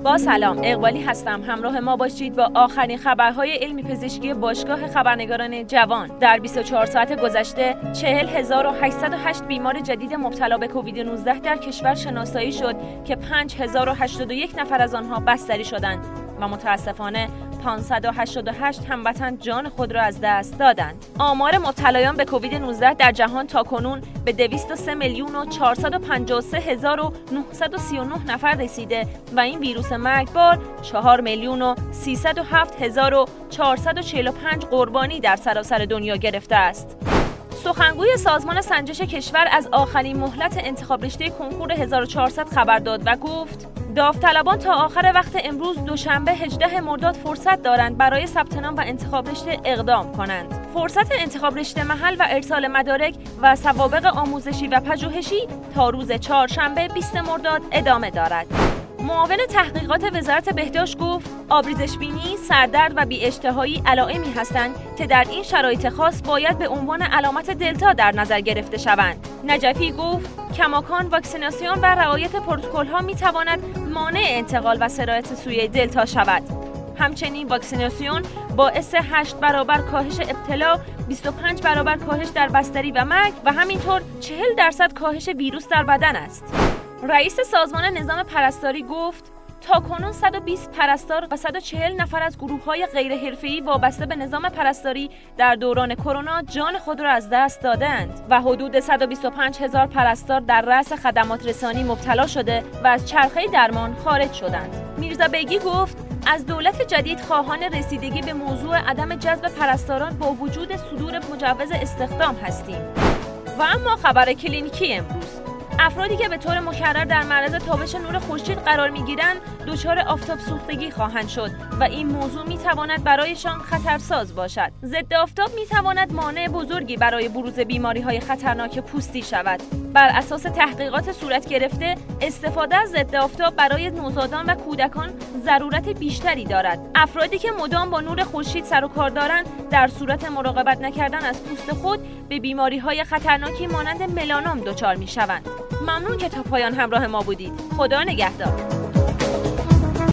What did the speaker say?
با سلام، اقبالی هستم. همراه ما باشید با آخرین خبرهای علمی پزشکی باشگاه خبرنگاران جوان. در 24 ساعت گذشته 40808 بیمار جدید مبتلا به کووید 19 در کشور شناسایی شد که 5081 نفر از آنها بستری شدند و متاسفانه 588 هموطن جان خود را از دست دادند. آمار مبتلایان به کووید 19 در جهان تاکنون به 203,453,939 نفر رسیده و این ویروس مرگبار 4,307,445 قربانی در سراسر دنیا گرفته است. سخنگوی سازمان سنجش کشور از آخرین مهلت انتخاب رشته کنکور 1400 خبر داد و گفت داوطلبان تا آخر وقت امروز دوشنبه 18 مرداد فرصت دارند برای ثبت نام و انتخاب رشته اقدام کنند. فرصت انتخاب رشته محل و ارسال مدارک و سوابق آموزشی و پژوهشی تا روز چهارشنبه 20 مرداد ادامه دارد. معاون تحقیقات وزارت بهداشت گفت آبریزش بینی، سردرد و بی‌اشتهایی علائمی هستند که در این شرایط خاص باید به عنوان علامت دلتا در نظر گرفته شوند. نجفی گفت کماکان واکسیناسیون و رعایت پروتکل‌ها می‌تواند مانع انتقال و سرایت سوی دلتا شود. همچنین واکسیناسیون باعث 8 برابر کاهش ابتلا، 25 برابر کاهش در بستری و مرگ و همینطور 40% کاهش ویروس در بدن است. رئیس سازمان نظام پرستاری گفت تاکنون 120 پرستار و 140 نفر از گروه‌های غیرحرفه‌ای وابسته به نظام پرستاری در دوران کرونا جان خود را از دست دادند و حدود 125,000 پرستار در رأس خدمات رسانی مبتلا شده و از چرخه درمان خارج شدند. میرزا بیگی گفت از دولت جدید خواهان رسیدگی به موضوع عدم جذب پرستاران با وجود صدور مجوز استخدام هستیم. و اما خبر کلینیکی امروز، افرادی که به طور مکرر در معرض تابش نور خورشید قرار می‌گیرند دچار آفتاب سوختگی خواهند شد و این موضوع می‌تواند برایشان خطرساز باشد. ضد آفتاب می‌تواند مانع بزرگی برای بروز بیماری‌های خطرناک پوستی شود. بر اساس تحقیقات صورت گرفته، استفاده از ضد آفتاب برای نوزادان و کودکان ضرورت بیشتری دارد. افرادی که مدام با نور خورشید سر و کار دارند، در صورت مراقبت نکردن از پوست خود به بیماری‌های خطرناکی مانند ملانوم دچار می‌شوند. ممنون که تا پایان همراه ما بودید. خدا نگهدار.